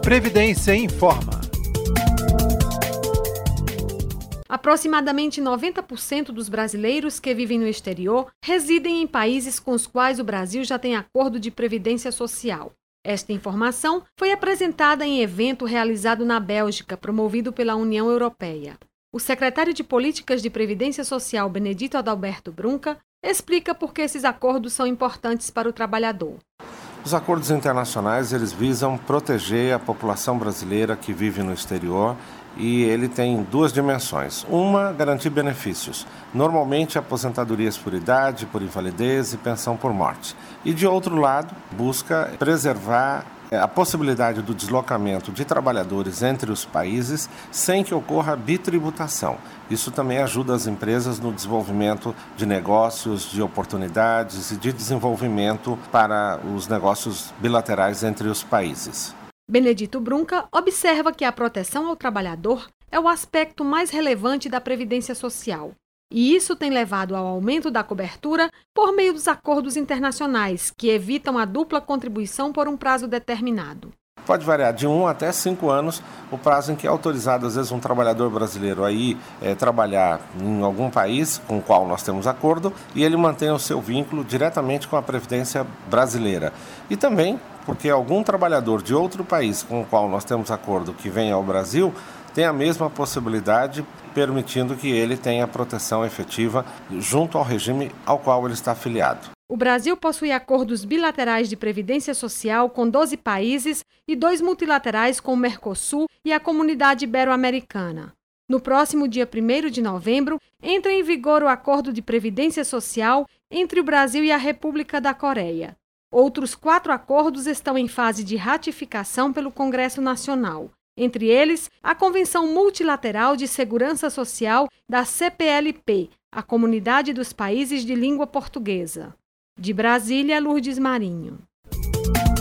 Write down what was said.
Previdência informa. Aproximadamente 90% dos brasileiros que vivem no exterior residem em países com os quais o Brasil já tem acordo de previdência social. Esta informação foi apresentada em evento realizado na Bélgica, promovido pela União Europeia. O secretário de Políticas de Previdência Social, Benedito Adalberto Brunca, explica por que esses acordos são importantes para o trabalhador. Os acordos internacionais eles visam proteger a população brasileira que vive no exterior e ele tem duas dimensões. Uma, garantir benefícios, normalmente aposentadorias por idade, por invalidez e pensão por morte. E de outro lado, busca preservar a possibilidade do deslocamento de trabalhadores entre os países sem que ocorra bitributação. Isso também ajuda as empresas no desenvolvimento de negócios, de oportunidades e de desenvolvimento para os negócios bilaterais entre os países. Benedito Brunca observa que a proteção ao trabalhador é o aspecto mais relevante da Previdência Social. E isso tem levado ao aumento da cobertura por meio dos acordos internacionais, que evitam a dupla contribuição por um prazo determinado. Pode variar de 1 até 5 anos o prazo em que é autorizado, às vezes, um trabalhador brasileiro trabalhar em algum país com o qual nós temos acordo e ele mantém o seu vínculo diretamente com a Previdência brasileira. E também porque algum trabalhador de outro país com o qual nós temos acordo que vem ao Brasil tem a mesma possibilidade, permitindo que ele tenha proteção efetiva junto ao regime ao qual ele está afiliado. O Brasil possui acordos bilaterais de previdência social com 12 países e 2 multilaterais com o Mercosul e a Comunidade Ibero-Americana. No próximo dia 1º de novembro, entra em vigor o Acordo de Previdência Social entre o Brasil e a República da Coreia. Outros 4 acordos estão em fase de ratificação pelo Congresso Nacional. Entre eles, a Convenção Multilateral de Segurança Social da CPLP, a Comunidade dos Países de Língua Portuguesa. De Brasília, Lourdes Marinho.